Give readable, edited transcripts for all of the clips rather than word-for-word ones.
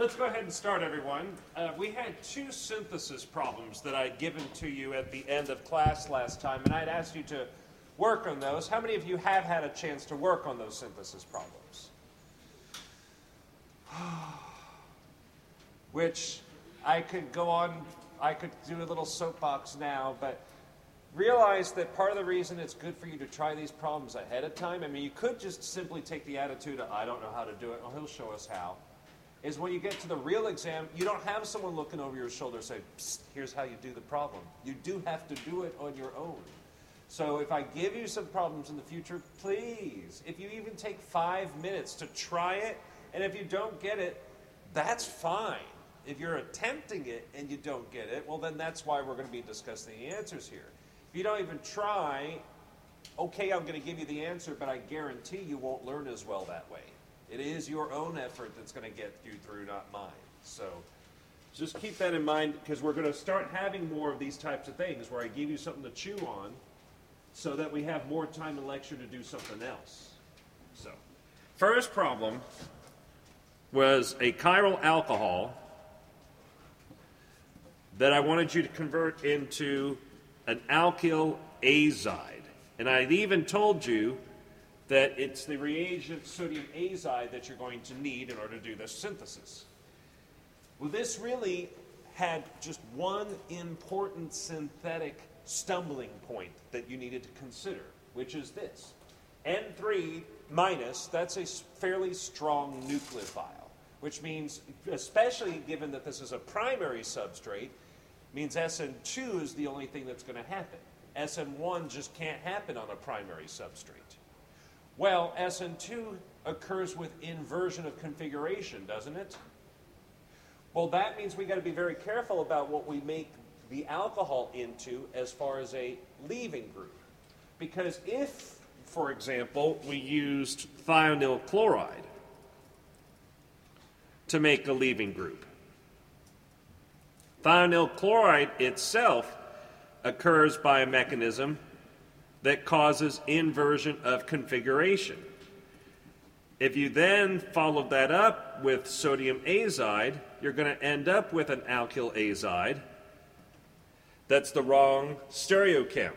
let's go ahead and start, everyone. We had two synthesis problems that I'd given to you at the end of class last time, and I'd asked you to work on those. How many of you have had a chance to work on those synthesis problems? Which I could go on, I could do a little soapbox now, but realize that part of the reason it's good for you to try these problems ahead of time, I mean, you could just simply take the attitude of, I don't know how to do it, well, he'll show us how, is when you get to the real exam, you don't have someone looking over your shoulder saying, psst, here's how you do the problem. You do have to do it on your own. So if I give you some problems in the future, please, if you even take 5 minutes to try it, and if you don't get it, that's fine. If you're attempting it and you don't get it, well, then that's why we're going to be discussing the answers here. If you don't even try, okay, I'm going to give you the answer, but I guarantee you won't learn as well that way. It is your own effort that's going to get you through, not mine. So just keep that in mind, because we're going to start having more of these types of things where I give you something to chew on so that we have more time in lecture to do something else. So first problem was a chiral alcohol that I wanted you to convert into an alkyl azide. And I'd even told you that it's the reagent sodium azide that you're going to need in order to do this synthesis. Well, this really had just one important synthetic stumbling point that you needed to consider, which is this. N3 minus, that's a fairly strong nucleophile, which means, especially given that this is a primary substrate, means SN2 is the only thing that's going to happen. SN1 just can't happen on a primary substrate. Well, SN2 occurs with inversion of configuration, doesn't it? Well, that means we got to be very careful about what we make the alcohol into as far as a leaving group. Because if, for example, we used thionyl chloride to make a leaving group, thionyl chloride itself occurs by a mechanism that causes inversion of configuration. If you then followed that up with sodium azide, you're going to end up with an alkyl azide that's the wrong stereochem.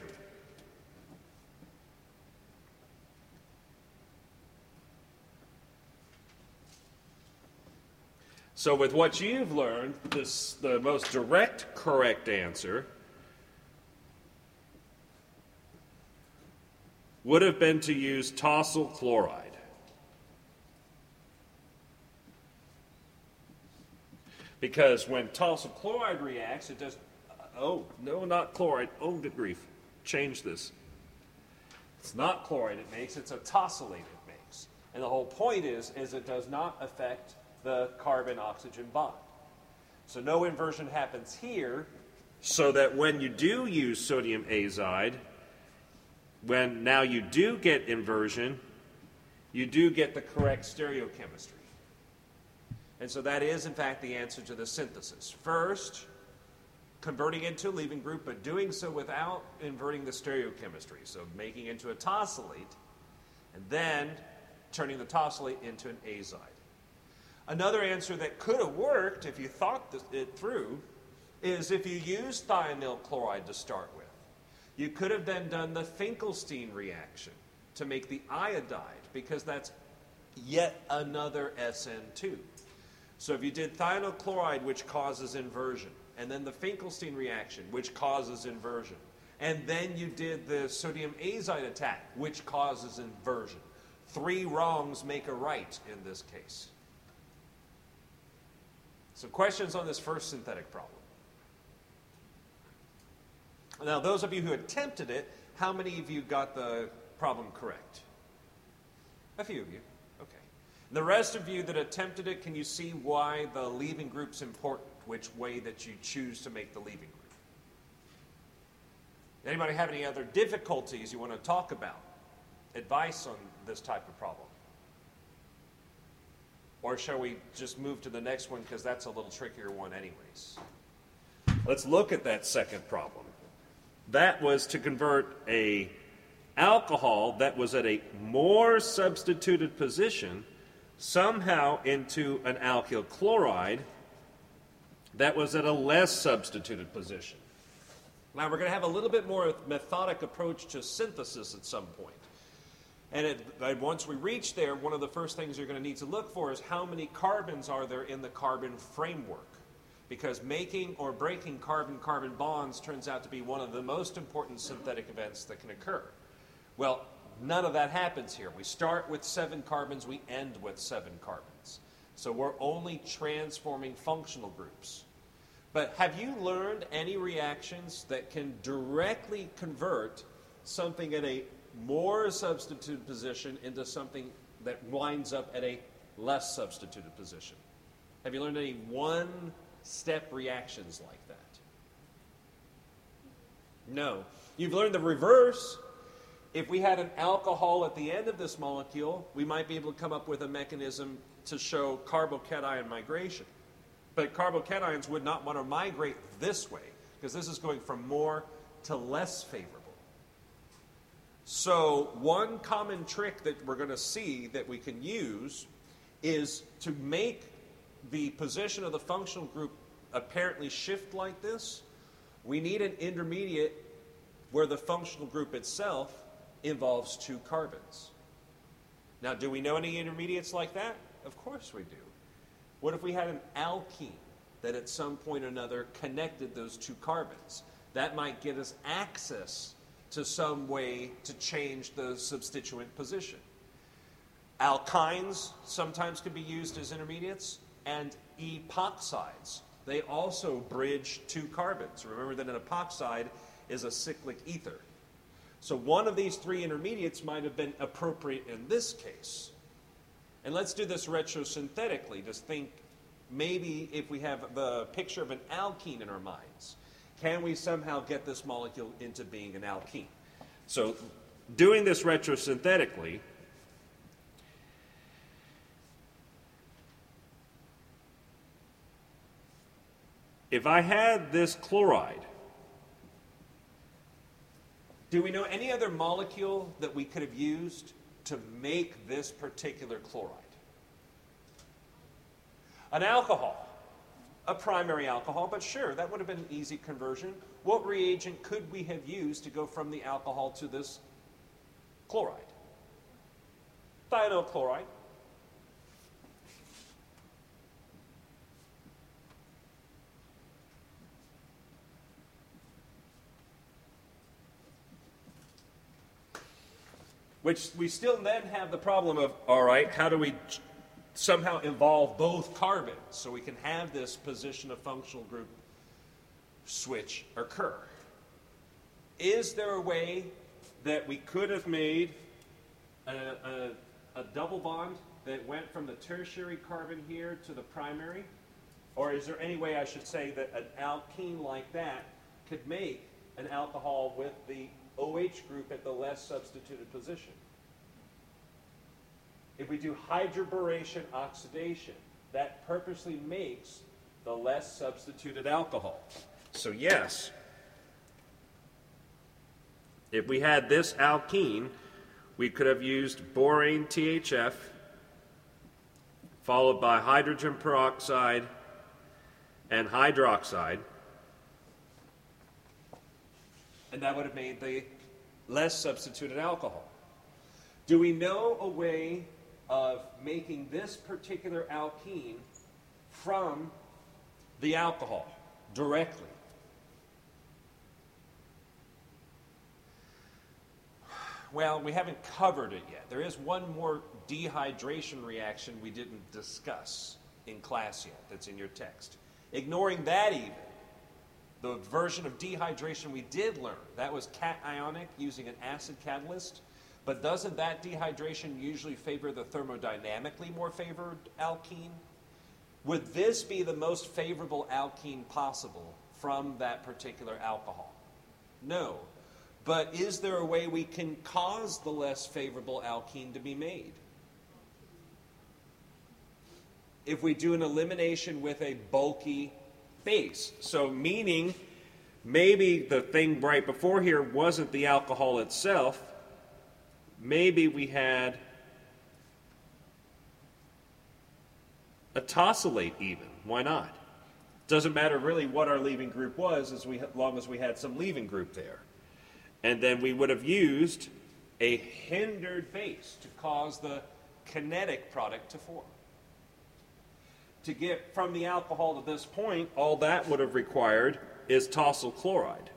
So with what you've learned, the most direct correct answer would have been to use tosyl chloride. Because when tosyl chloride reacts, it does, oh, no, not chloride, oh, good grief, change this. It's not chloride it makes, it's a tosylate it makes. And the whole point is it does not affect the carbon-oxygen bond. So no inversion happens here, so that when you do use sodium azide, when now you do get inversion, you do get the correct stereochemistry. And so that is, in fact, the answer to the synthesis. First, converting into a leaving group, but doing so without inverting the stereochemistry. So making into a tosylate, and then turning the tosylate into an azide. Another answer that could have worked if you thought it through is if you used thionyl chloride to start with. You could have then done the Finkelstein reaction to make the iodide, because that's yet another SN2. So if you did thionyl chloride, which causes inversion, and then the Finkelstein reaction, which causes inversion, and then you did the sodium azide attack, which causes inversion. 3 wrongs make a right in this case. So questions on this first synthetic problem? Now, those of you who attempted it, how many of you got the problem correct? A few of you. Okay. The rest of you that attempted it, can you see why the leaving group's important, which way that you choose to make the leaving group? Anybody have any other difficulties you want to talk about? Advice on this type of problem? Or shall we just move to the next one, because that's a little trickier one anyways? Let's look at that second problem. That was to convert a alcohol that was at a more substituted position somehow into an alkyl chloride that was at a less substituted position. Now we're going to have a little bit more methodic approach to synthesis at some point. And once we reach there, one of the first things you're going to need to look for is how many carbons are there in the carbon framework. Because making or breaking carbon-carbon bonds turns out to be one of the most important synthetic events that can occur. Well, none of that happens here. We start with 7 carbons, we end with 7 carbons. So we're only transforming functional groups. But have you learned any reactions that can directly convert something at a more substituted position into something that winds up at a less substituted position? Have you learned any one-step reactions like that? No. You've learned the reverse. If we had an alcohol at the end of this molecule, we might be able to come up with a mechanism to show carbocation migration. But carbocations would not want to migrate this way, because this is going from more to less favorable. So one common trick that we're going to see that we can use is to make the position of the functional group apparently shift like this. We need an intermediate where the functional group itself involves 2 carbons. Now, do we know any intermediates like that? Of course we do. What if we had an alkene that at some point or another connected those 2 carbons? That might give us access to some way to change the substituent position. Alkynes sometimes can be used as intermediates, and epoxides. They also bridge 2 carbons. Remember that an epoxide is a cyclic ether. So one of these 3 intermediates might have been appropriate in this case. And let's do this retrosynthetically. Just think, maybe if we have the picture of an alkene in our minds, can we somehow get this molecule into being an alkene? So doing this retrosynthetically, if I had this chloride, do we know any other molecule that we could have used to make this particular chloride? An alcohol, a primary alcohol, but sure, that would have been an easy conversion. What reagent could we have used to go from the alcohol to this chloride? Thionyl chloride. Which we still then have the problem of, all right, how do we somehow involve both carbons so we can have this position of functional group switch occur? Is there a way that we could have made a double bond that went from the tertiary carbon here to the primary? Or is there any way, I should say, that an alkene like that could make an alcohol with the OH group at the less substituted position? If we do hydroboration oxidation, that purposely makes the less substituted alcohol. So yes, if we had this alkene, we could have used borane THF followed by hydrogen peroxide and hydroxide, and that would have made the less substituted alcohol. Do we know a way of making this particular alkene from the alcohol directly? Well, we haven't covered it yet. There is one more dehydration reaction we didn't discuss in class yet that's in your text. Ignoring that even, the version of dehydration we did learn, that was cationic using an acid catalyst. But doesn't that dehydration usually favor the thermodynamically more favored alkene? Would this be the most favorable alkene possible from that particular alcohol? No. But is there a way we can cause the less favorable alkene to be made? If we do an elimination with a bulky base. So meaning maybe the thing right before here wasn't the alcohol itself. Maybe we had a tosylate even. Why not? Doesn't matter really what our leaving group was as long as we had some leaving group there. And then we would have used a hindered base to cause the kinetic product to form. To get from the alcohol to this point, all that would have required is tosyl chloride.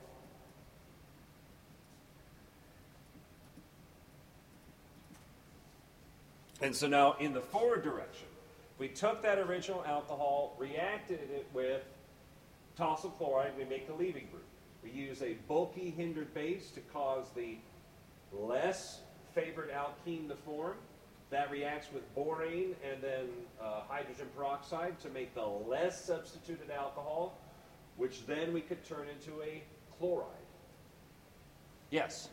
And so now in the forward direction, we took that original alcohol, reacted it with tosyl chloride, we make the leaving group. We use a bulky hindered base to cause the less favored alkene to form. That reacts with borane and then hydrogen peroxide to make the less substituted alcohol, which then we could turn into a chloride. Yes?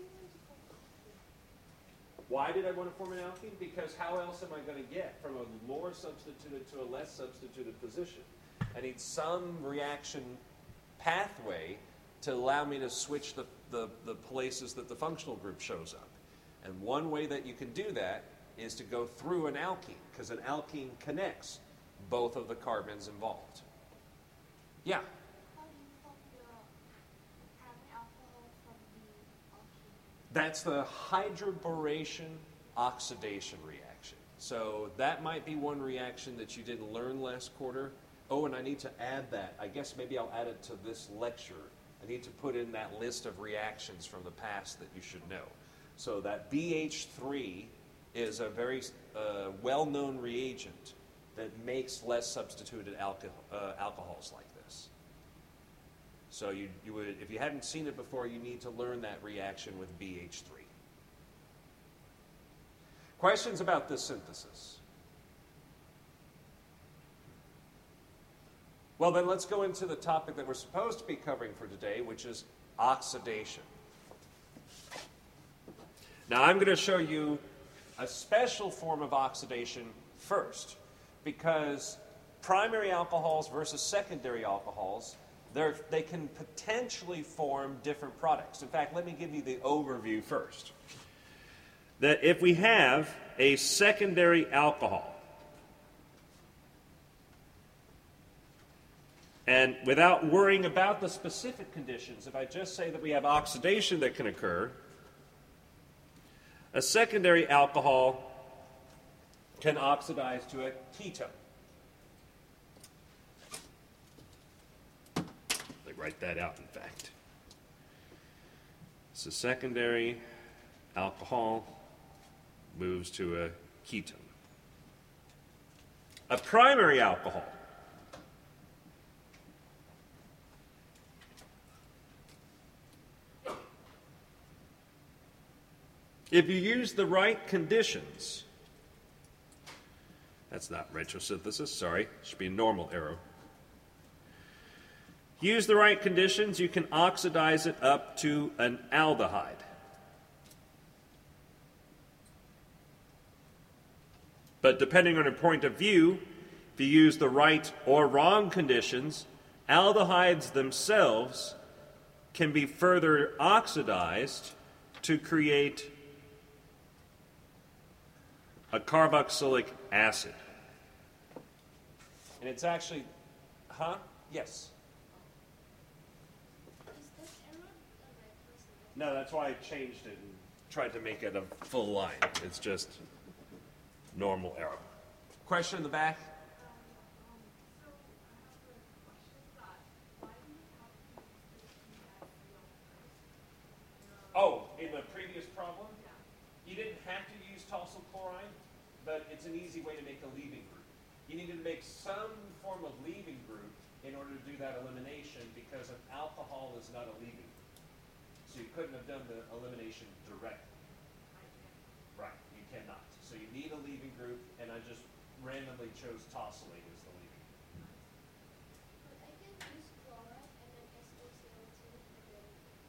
Why did I want to form an alkene? Because how else am I going to get from a more substituted to a less substituted position? I need some reaction pathway to allow me to switch the places that the functional group shows up. And one way that you can do that is to go through an alkene, because an alkene connects both of the carbons involved. Yeah? How do you form the carbon alcohol from the alkene? That's the hydroboration oxidation reaction. So that might be one reaction that you didn't learn last quarter. Oh, and I need to add that. I guess maybe I'll add it to this lecture. I need to put in that list of reactions from the past that you should know. So that BH3 is a very well-known reagent that makes less substituted alcohols like this. So you would, if you hadn't seen it before, you need to learn that reaction with BH3. Questions about this synthesis? Well, then let's go into the topic that we're supposed to be covering for today, which is oxidation. Now, I'm going to show you a special form of oxidation first, because primary alcohols versus secondary alcohols, they can potentially form different products. In fact, let me give you the overview first. That if we have a secondary alcohol, and without worrying about the specific conditions, if I just say that we have oxidation that can occur, a secondary alcohol can oxidize to a ketone. Let me write that out, in fact. So secondary alcohol moves to a ketone. A primary alcohol if you use the right conditions, that's not retrosynthesis, sorry, it should be a normal arrow. Use the right conditions, you can oxidize it up to an aldehyde. But depending on your point of view, if you use the right or wrong conditions, aldehydes themselves can be further oxidized to create a carboxylic acid. And it's actually, yes? Is this arrow a retrosynthesis? No, that's why I changed it and tried to make it a full line. It's just normal arrow. Question in the back? So I have a question that why do you have to use this first? Oh, in the previous problem? You didn't have to use tosyl chloride, but it's an easy way to make a leaving group. You needed to make some form of leaving group in order to do that elimination, because an alcohol is not a leaving group. So you couldn't have done the elimination directly. Right, you cannot. So you need a leaving group, and I just randomly chose tosylate as the leaving group. But I can use chloride and then SOCl2 and then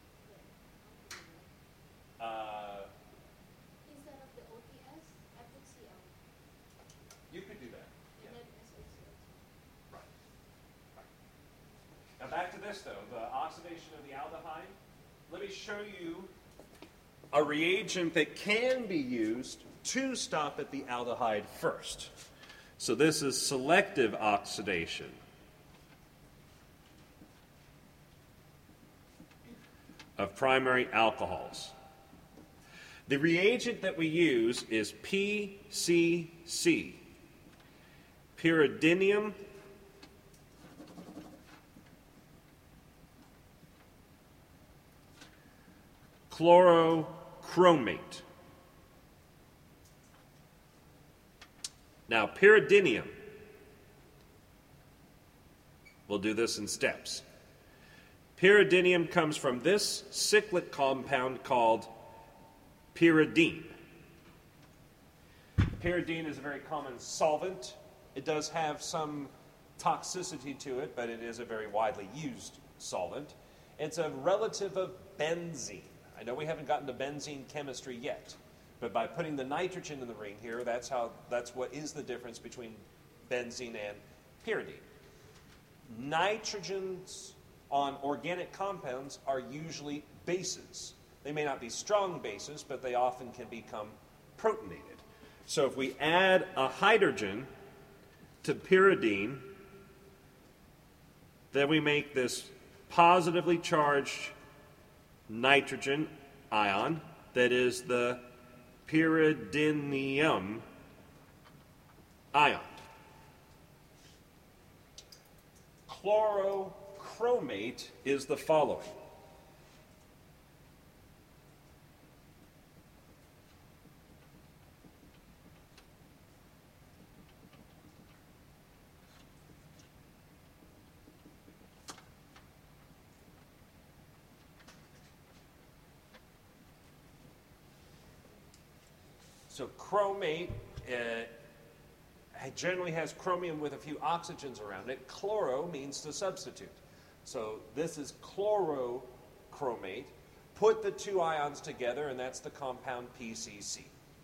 instead of the OTS, I put Cl You could do that. and then SOCl2. Right. Now back to this though, the oxidation of the aldehyde. Let me show you a reagent that can be used to stop at the aldehyde first. So this is selective oxidation. Of primary alcohols. The reagent that we use is PCC, pyridinium chlorochromate. Now, pyridinium, we'll do this in steps. Pyridinium comes from this cyclic compound called pyridine. Pyridine is a very common solvent. It does have some toxicity to it, but it is a very widely used solvent. It's a relative of benzene. I know we haven't gotten to benzene chemistry yet, but by putting the nitrogen in the ring here, that's what is the difference between benzene and pyridine. Nitrogens on organic compounds are usually bases. They may not be strong bases, but they often can become protonated. So if we add a hydrogen to pyridine, then we make this positively charged nitrogen ion that is the pyridinium ion. Chlorochromate is the following. So chromate generally has chromium with a few oxygens around it. Chloro means to substitute. So this is chlorochromate. Put the two ions together, and that's the compound PCC.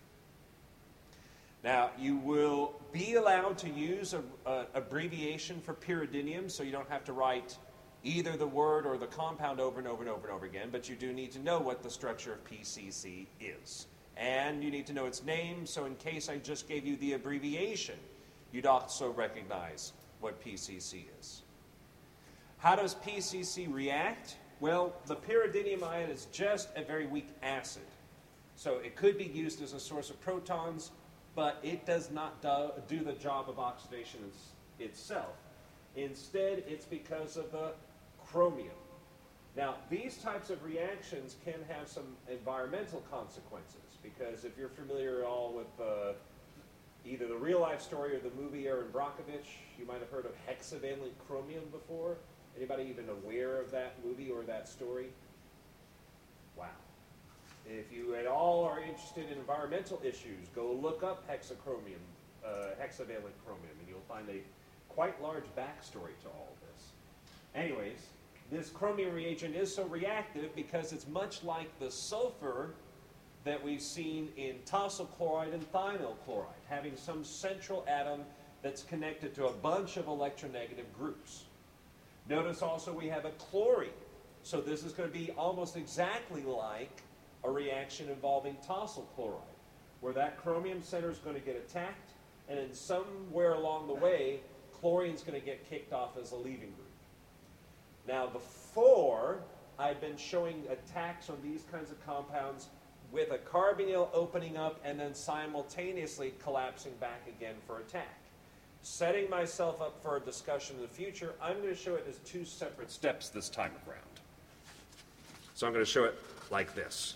Now, you will be allowed to use an abbreviation for pyridinium, so you don't have to write either the word or the compound over and over and over and over again, but you do need to know what the structure of PCC is. And you need to know its name, so in case I just gave you the abbreviation, you'd also recognize what PCC is. How does PCC react? Well, the pyridinium ion is just a very weak acid. So it could be used as a source of protons, but it does not do the job of oxidation itself. Instead, it's because of the chromium. Now, these types of reactions can have some environmental consequences, because if you're familiar at all with either the real-life story or the movie Erin Brockovich, you might have heard of hexavalent chromium before. Anybody even aware of that movie or that story? Wow. If you at all are interested in environmental issues, go look up hexavalent chromium, and you'll find a quite large backstory to all of this. Anyways, this chromium reagent is so reactive because it's much like the sulfur that we've seen in tosyl chloride and thionyl chloride, having some central atom that's connected to a bunch of electronegative groups. Notice also we have a chlorine. So this is going to be almost exactly like a reaction involving tosyl chloride, where that chromium center is going to get attacked, and then somewhere along the way, chlorine is going to get kicked off as a leaving group. Now, before, I've been showing attacks on these kinds of compounds with a carbonyl opening up and then simultaneously collapsing back again for attack. Setting myself up for a discussion in the future, I'm going to show it as two separate steps this time around. So I'm going to show it like this.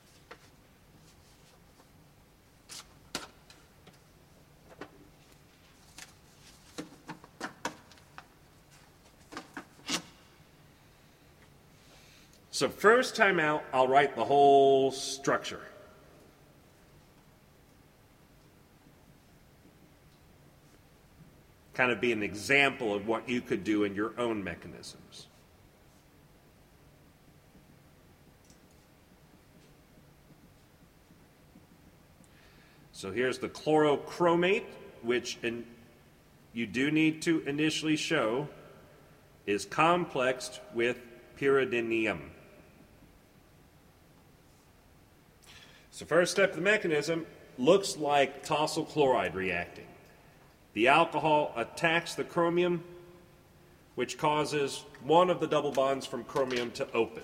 So first time out, I'll write the whole structure. Kind of be an example of what you could do in your own mechanisms. So here's the chlorochromate, which you do need to initially show is complexed with pyridinium. So first step of the mechanism looks like tosyl chloride reacting. The alcohol attacks the chromium, which causes one of the double bonds from chromium to open.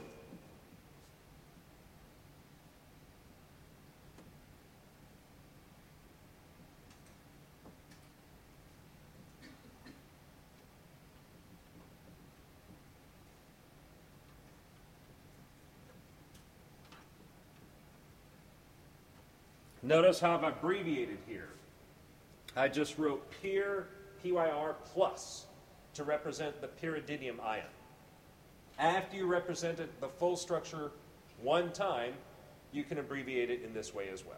Notice how I've abbreviated here. I just wrote PYR plus to represent the pyridinium ion. After you represented the full structure one time, you can abbreviate it in this way as well.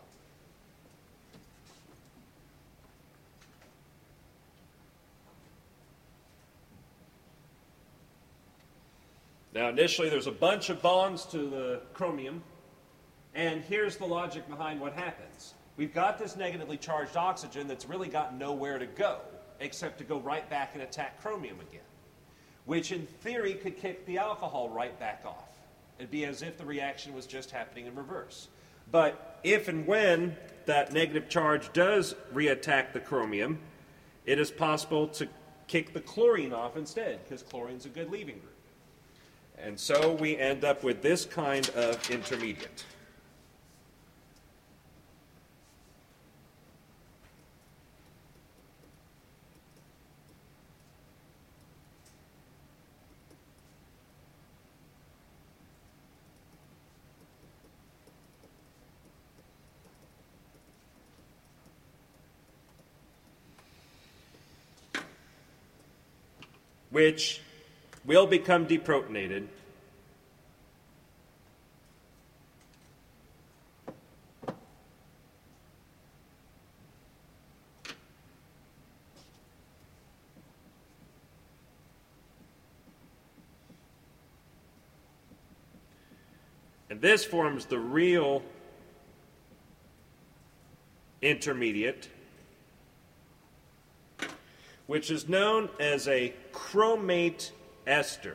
Now initially there's a bunch of bonds to the chromium, and here's the logic behind what happens. We've got this negatively charged oxygen that's really got nowhere to go except to go right back and attack chromium again, which in theory could kick the alcohol right back off. It'd be as if the reaction was just happening in reverse. But if and when that negative charge does reattack the chromium, it is possible to kick the chlorine off instead, because chlorine's a good leaving group. And so we end up with this kind of intermediate. Which will become deprotonated and this forms the real intermediate, which is known as a chromate ester.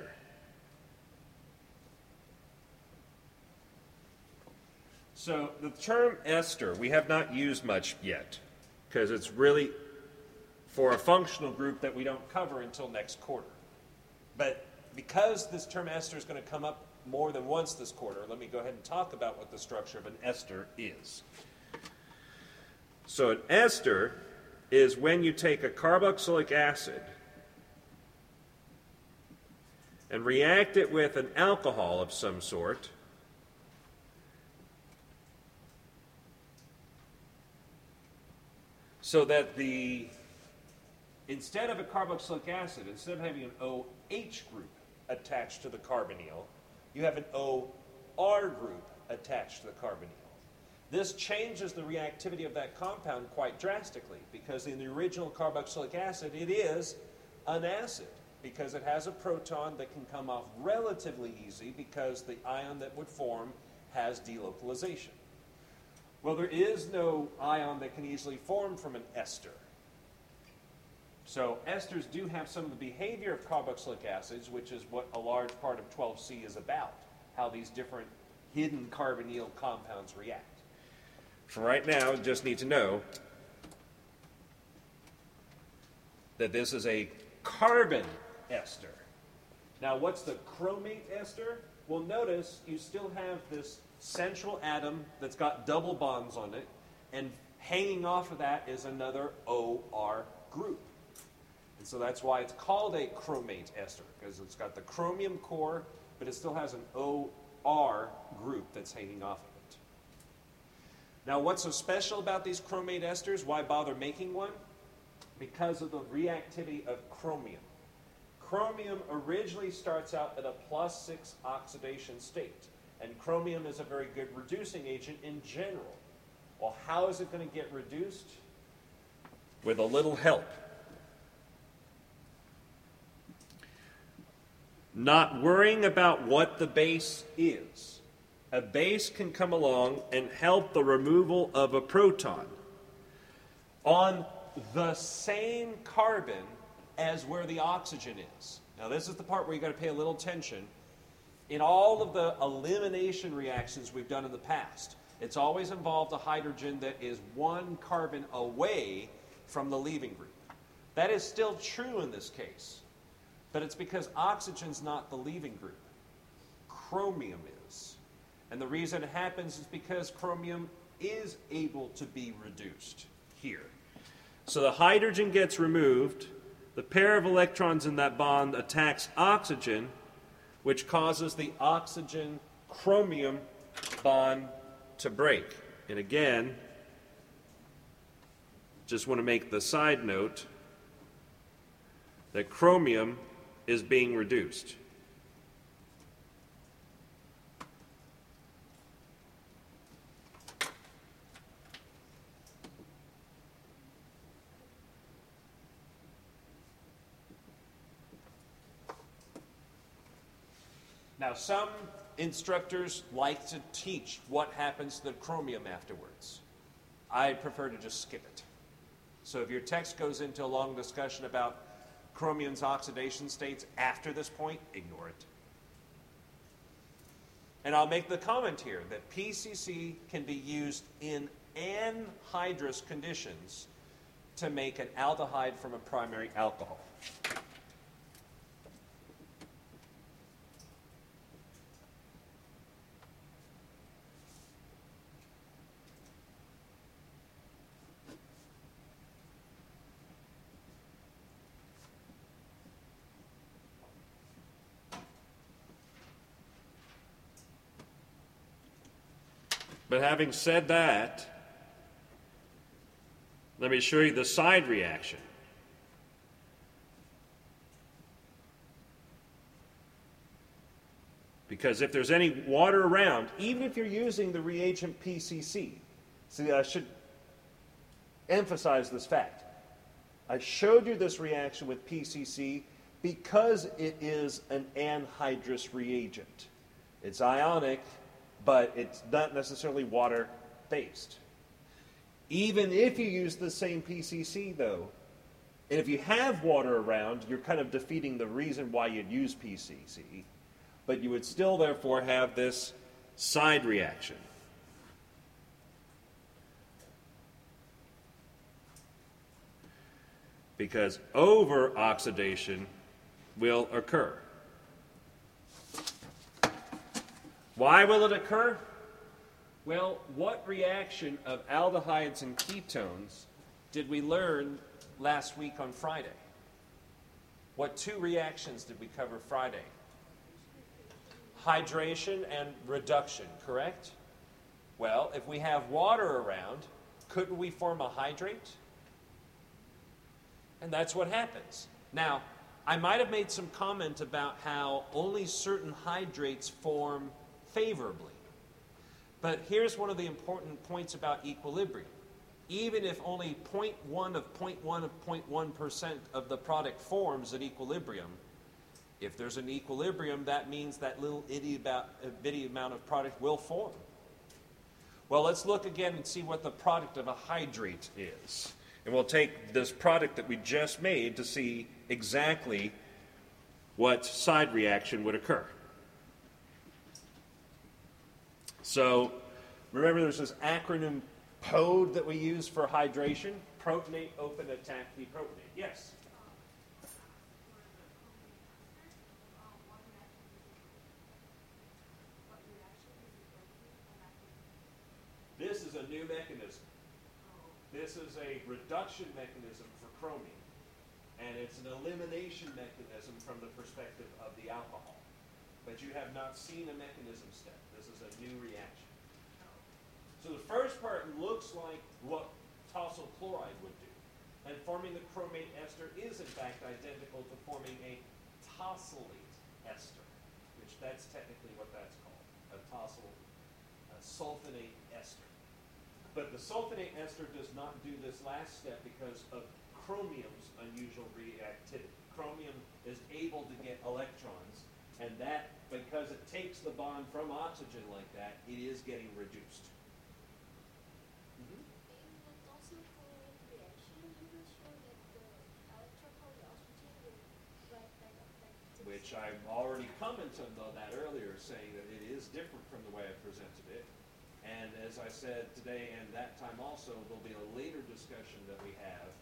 So the term ester we have not used much yet, because it's really for a functional group that we don't cover until next quarter. But because this term ester is going to come up more than once this quarter, let me go ahead and talk about what the structure of an ester is. So an ester is when you take a carboxylic acid and react it with an alcohol of some sort, so that instead of a carboxylic acid, instead of having an OH group attached to the carbonyl, you have an OR group attached to the carbonyl. This changes the reactivity of that compound quite drastically, because in the original carboxylic acid, it is an acid, because it has a proton that can come off relatively easy because the ion that would form has delocalization. Well, there is no ion that can easily form from an ester. So esters do have some of the behavior of carboxylic acids, which is what a large part of 12C is about, how these different hidden carbonyl compounds react. For right now, you just need to know that this is a carbon ester. Now, what's the chromate ester? Well, notice you still have this central atom that's got double bonds on it, and hanging off of that is another OR group. And so that's why it's called a chromate ester, because it's got the chromium core, but it still has an OR group that's hanging off of it. Now, what's so special about these chromate esters? Why bother making one? Because of the reactivity of chromium. Chromium originally starts out at a +6 oxidation state, and chromium is a very good reducing agent in general. Well, how is it going to get reduced? With a little help. Not worrying about what the base is. A base can come along and help the removal of a proton on the same carbon as where the oxygen is. Now, this is the part where you've got to pay a little attention. In all of the elimination reactions we've done in the past, it's always involved a hydrogen that is one carbon away from the leaving group. That is still true in this case, but it's because oxygen's not the leaving group. Chromium is. And the reason it happens is because chromium is able to be reduced here. So the hydrogen gets removed, the pair of electrons in that bond attacks oxygen, which causes the oxygen-chromium bond to break. And again, just want to make the side note that chromium is being reduced. Now, some instructors like to teach what happens to the chromium afterwards. I prefer to just skip it. So if your text goes into a long discussion about chromium's oxidation states after this point, ignore it. And I'll make the comment here that PCC can be used in anhydrous conditions to make an aldehyde from a primary alcohol. But having said that, let me show you the side reaction. Because if there's any water around, even if you're using the reagent PCC, see, I should emphasize this fact. I showed you this reaction with PCC because it is an anhydrous reagent. It's ionic, but it's not necessarily water-based. Even if you use the same PCC, though, and if you have water around, you're kind of defeating the reason why you'd use PCC, but you would still, therefore, have this side reaction. Because over-oxidation will occur. Why will it occur? Well, what reaction of aldehydes and ketones did we learn last week on Friday? What two reactions did we cover Friday? Hydration and reduction, correct? Well, if we have water around, couldn't we form a hydrate? And that's what happens. Now, I might have made some comment about how only certain hydrates form favorably. But here's one of the important points about equilibrium. Even if only 0.1 of 0.1 of 0.1% of the product forms at equilibrium, if there's an equilibrium, that means that little bitty amount of product will form. Well, let's look again and see what the product of a hydrate is. And we'll take this product that we just made to see exactly what side reaction would occur. So, remember there's this acronym PODE that we use for hydration. Protonate, open, attack, deprotonate. Yes? This is a new mechanism. This is a reduction mechanism for chromium. And it's an elimination mechanism from the perspective of the alcohol. But you have not seen a mechanism step. This is a new reaction. So the first part looks like what tosyl chloride would do. And forming the chromate ester is in fact identical to forming a tosylate ester, which that's technically what that's called, a sulfonate ester. But the sulfonate ester does not do this last step because of chromium's unusual reactivity. Chromium is able to get electrons, and that, because it takes the bond from oxygen like that, it is getting reduced. In the tosyl chloride reaction, you will show that the electron of the oxygen will right back up back to the Which I've already commented on that earlier, saying that it is different from the way I presented it. And as I said today and that time also, there'll be a later discussion that we have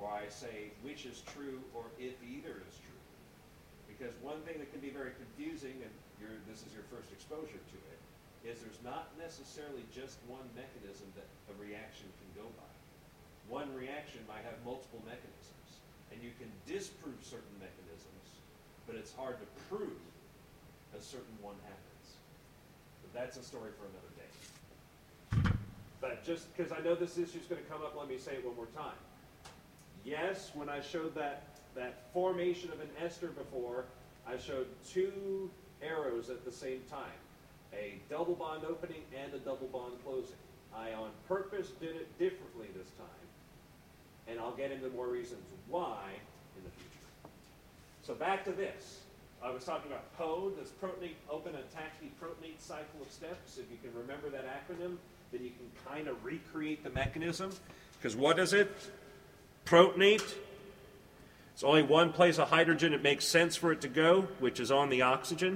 or I say which is true or if either is true. Because one thing that can be very confusing, and this is your first exposure to it, is there's not necessarily just one mechanism that a reaction can go by. One reaction might have multiple mechanisms, and you can disprove certain mechanisms, but it's hard to prove a certain one happens. But that's a story for another day. But just because I know this issue is going to come up, let me say it one more time. Yes, when I showed that formation of an ester before, I showed two arrows at the same time, a double bond opening and a double bond closing. I on purpose did it differently this time, and I'll get into more reasons why in the future. So back to this. I was talking about PODE, this protonate open attack deprotonate cycle of steps. If you can remember that acronym, then you can kind of recreate the mechanism. Because what is it? Protonate. It's only one place of hydrogen it makes sense for it to go, which is on the oxygen.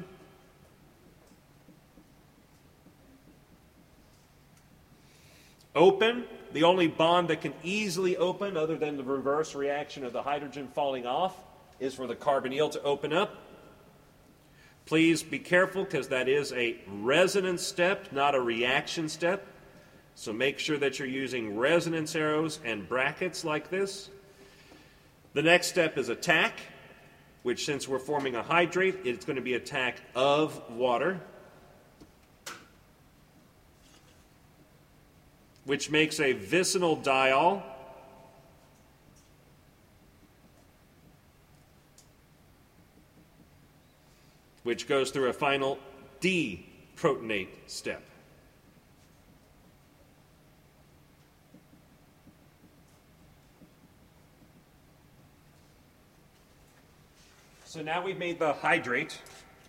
Open, the only bond that can easily open, other than the reverse reaction of the hydrogen falling off, is for the carbonyl to open up. Please be careful, because that is a resonance step, not a reaction step. So make sure that you're using resonance arrows and brackets like this. The next step is attack, which since we're forming a hydrate, it's going to be attack of water, which makes a vicinal diol, which goes through a final deprotonate step. So now we've made the hydrate.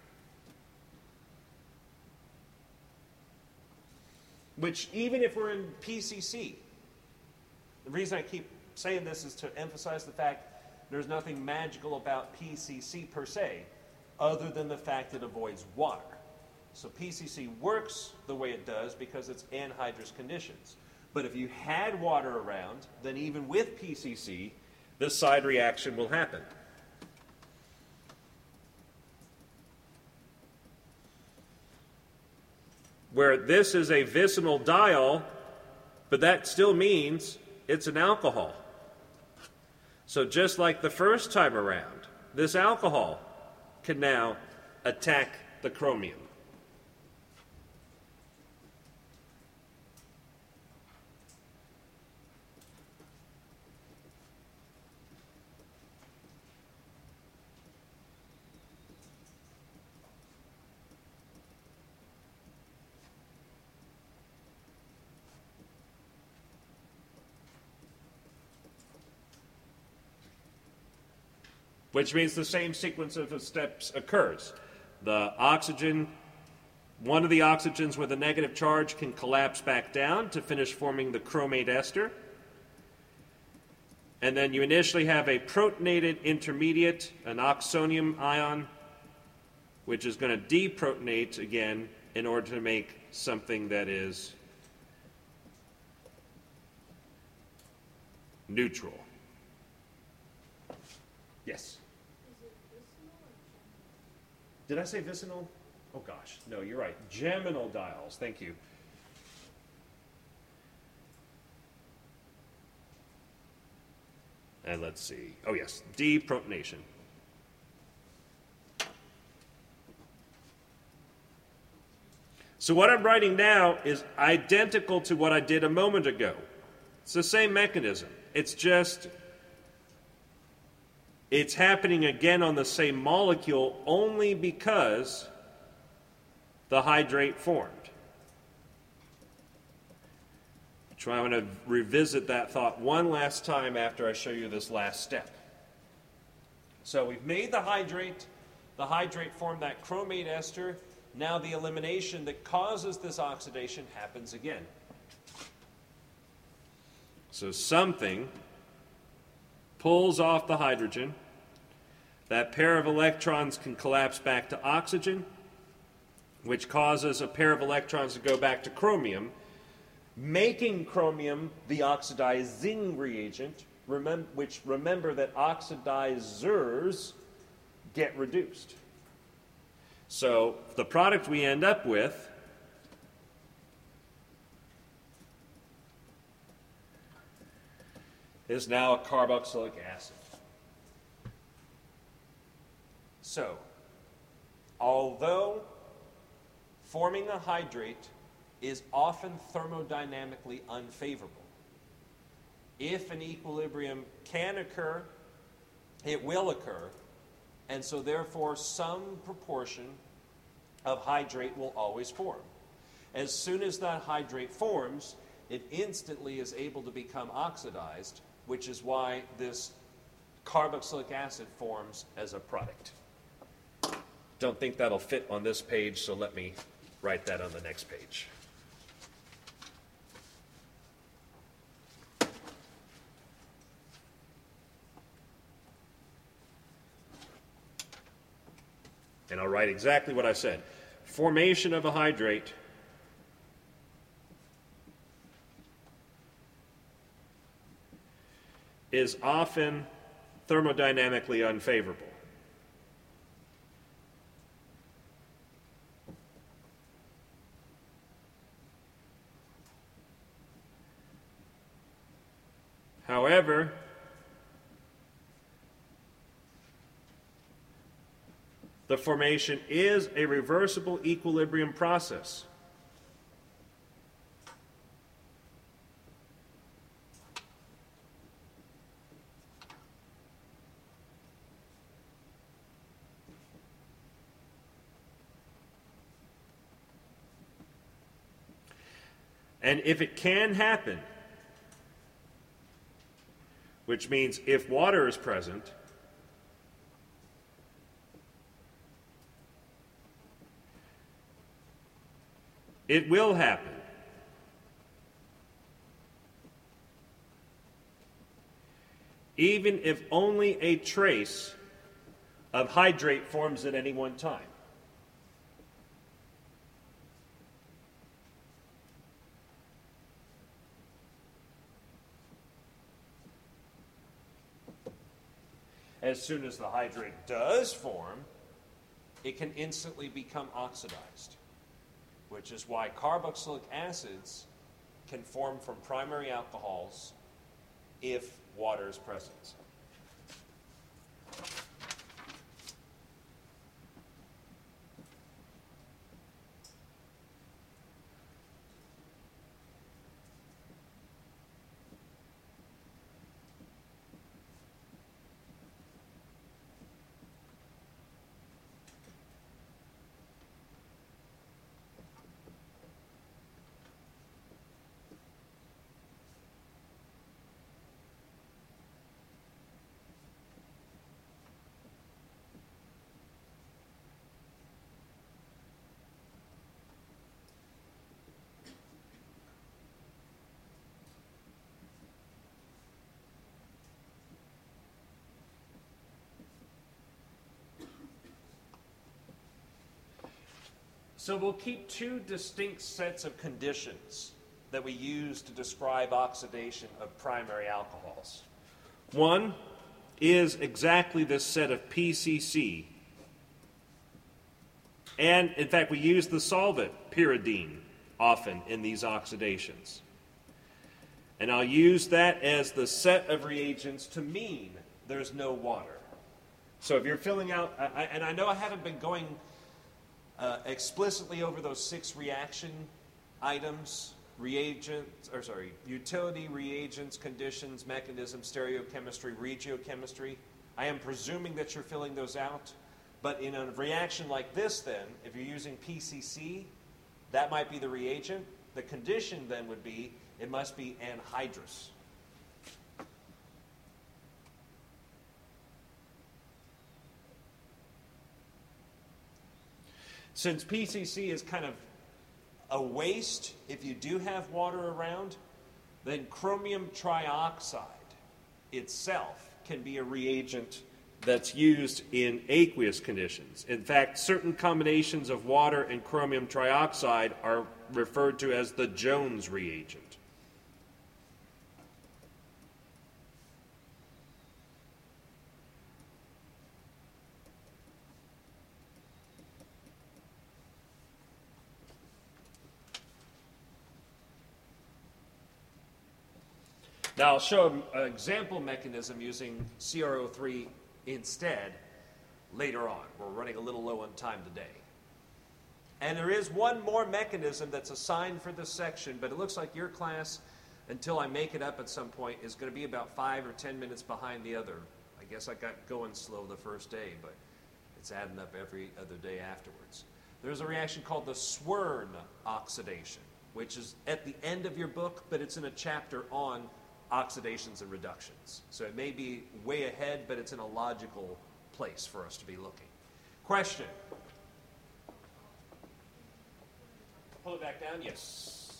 Which, even if we're in PCC, the reason I keep saying this is to emphasize the fact there's nothing magical about PCC per se, other than the fact it avoids water. So PCC works the way it does because it's anhydrous conditions. But if you had water around, then even with PCC, this side reaction will happen. Where this is a vicinal diol, but that still means it's an alcohol. So just like the first time around, this alcohol can now attack the chromium. Which means the same sequence of steps occurs. The oxygen, one of the oxygens with a negative charge can collapse back down to finish forming the chromate ester. And then you initially have a protonated intermediate, an oxonium ion, which is going to deprotonate again in order to make something that is neutral. Yes? Did I say vicinal? Oh gosh, no, you're right. Geminal diols, thank you. And let's see. Oh yes, deprotonation. So what I'm writing now is identical to what I did a moment ago. It's the same mechanism. It's just it's happening again on the same molecule only because the hydrate formed. So I'm going to revisit that thought one last time after I show you this last step. So we've made the hydrate formed that chromate ester. Now the elimination that causes this oxidation happens again. So something pulls off the hydrogen. That pair of electrons can collapse back to oxygen, which causes a pair of electrons to go back to chromium, making chromium the oxidizing reagent, remember that oxidizers get reduced. So the product we end up with is now a carboxylic acid. So, although forming a hydrate is often thermodynamically unfavorable, if an equilibrium can occur, it will occur, and so therefore some proportion of hydrate will always form. As soon as that hydrate forms, it instantly is able to become oxidized, which is why this carboxylic acid forms as a product. Don't think that'll fit on this page, so let me write that on the next page. And I'll write exactly what I said. Formation of a hydrate is often thermodynamically unfavorable. However, the formation is a reversible equilibrium process. And if it can happen, which means if water is present, it will happen. Even if only a trace of hydrate forms at any one time. As soon as the hydrate does form, it can instantly become oxidized, which is why carboxylic acids can form from primary alcohols if water is present. So we'll keep two distinct sets of conditions that we use to describe oxidation of primary alcohols. One is exactly this set of PCC. And in fact, we use the solvent pyridine often in these oxidations. And I'll use that as the set of reagents to mean there's no water. So if you're filling out, and I know I haven't been going explicitly over those 6 reaction items, utility, reagents, conditions, mechanisms, stereochemistry, regiochemistry. I am presuming that you're filling those out. But in a reaction like this then, if you're using PCC, that might be the reagent. The condition then would be, it must be anhydrous. Since PCC is kind of a waste if you do have water around, then chromium trioxide itself can be a reagent that's used in aqueous conditions. In fact, certain combinations of water and chromium trioxide are referred to as the Jones reagent. Now I'll show an example mechanism using CrO3 instead later on. We're running a little low on time today. And there is one more mechanism that's assigned for this section, but it looks like your class, until I make it up at some point, is going to be about 5 or 10 minutes behind the other. I guess I got going slow the first day, but it's adding up every other day afterwards. There's a reaction called the Swern oxidation, which is at the end of your book, but it's in a chapter on oxidations and reductions. So it may be way ahead, but it's in a logical place for us to be looking. Question? Pull it back down? Yes.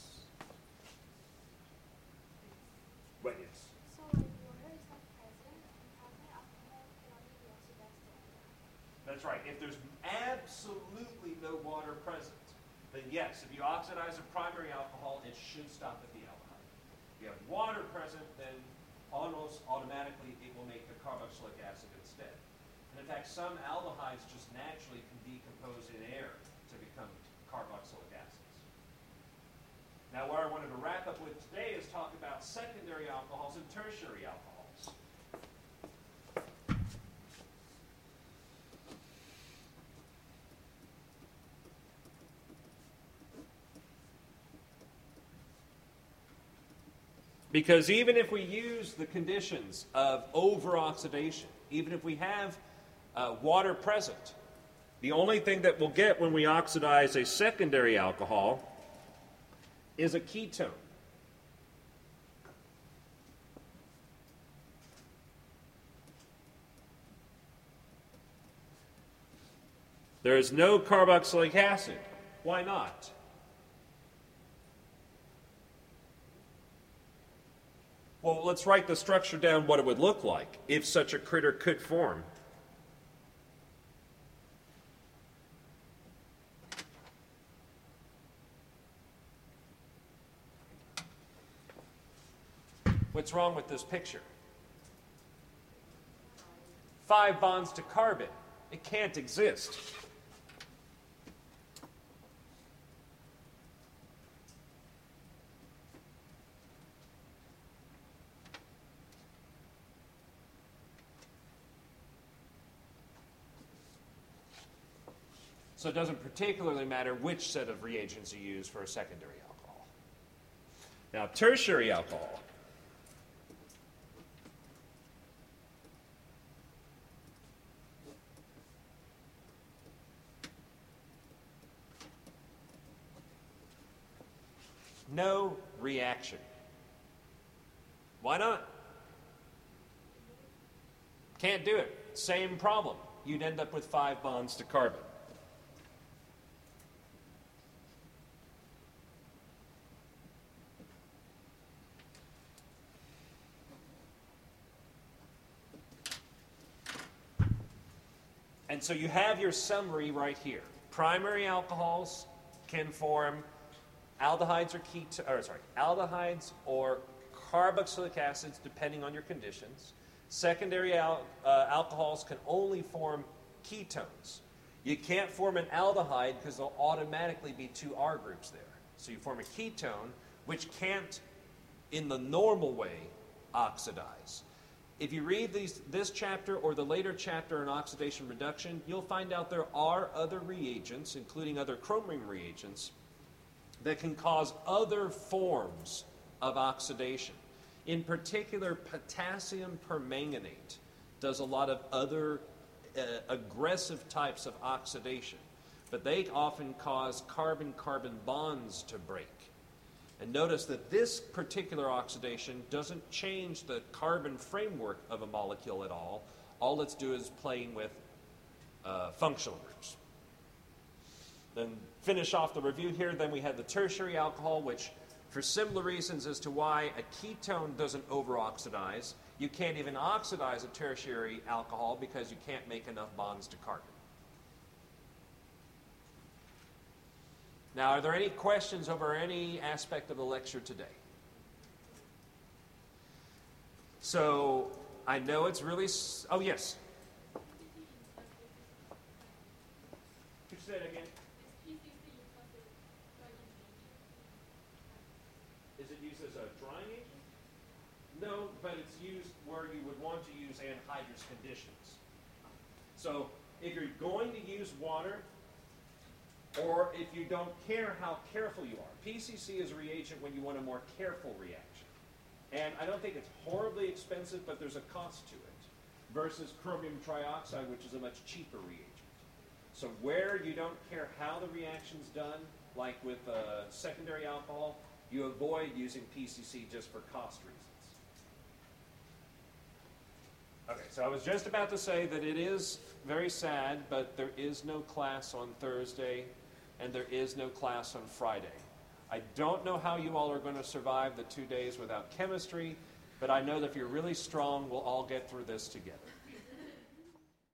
What is? So like water is not present and carbon alcohol cannot be oxidized to alcohol. That's right. If there's absolutely no water present, then yes, if you oxidize a primary alcohol, it should stop at the aldehyde. If you have water present, then almost automatically it will make the carboxylic acid instead. And in fact, some aldehydes just naturally can decompose in air to become carboxylic acids. Now, what I wanted to wrap up with today is talk about secondary alcohols and tertiary alcohols. Because even if we use the conditions of over-oxidation, even if we have water present, the only thing that we'll get when we oxidize a secondary alcohol is a ketone. There is no carboxylic acid. Why not? Well, let's write the structure down, what it would look like if such a critter could form. What's wrong with this picture? 5 bonds to carbon. It can't exist. So it doesn't particularly matter which set of reagents you use for a secondary alcohol. Now, tertiary alcohol. No reaction. Why not? Can't do it. Same problem. You'd end up with 5 bonds to carbon. And so you have your summary right here. Primary alcohols can form aldehydes or carboxylic acids depending on your conditions. Secondary alcohols can only form ketones. You can't form an aldehyde because there'll automatically be 2 R groups there. So you form a ketone, which can't, in the normal way, oxidize. If you read this chapter or the later chapter in oxidation reduction, you'll find out there are other reagents, including other chromium reagents, that can cause other forms of oxidation. In particular, potassium permanganate does a lot of other aggressive types of oxidation, but they often cause carbon-carbon bonds to break. And notice that this particular oxidation doesn't change the carbon framework of a molecule at all. All it's doing is playing with functional groups. Then finish off the review here. Then we had the tertiary alcohol, which for similar reasons as to why a ketone doesn't over-oxidize, you can't even oxidize a tertiary alcohol because you can't make enough bonds to carbon. Now, are there any questions over any aspect of the lecture today? So, I know it's really... Oh, yes. Could you say it again? Is it used as a drying agent? No, but it's used where you would want to use anhydrous conditions. So if you're going to use water, or if you don't care how careful you are, PCC is a reagent when you want a more careful reaction. And I don't think it's horribly expensive, but there's a cost to it, versus chromium trioxide, which is a much cheaper reagent. So where you don't care how the reaction's done, like with secondary alcohol, you avoid using PCC just for cost reasons. Okay, so I was just about to say that it is very sad, but there is no class on Thursday, and there is no class on Friday. I don't know how you all are going to survive the 2 days without chemistry, but I know that if you're really strong, we'll all get through this together.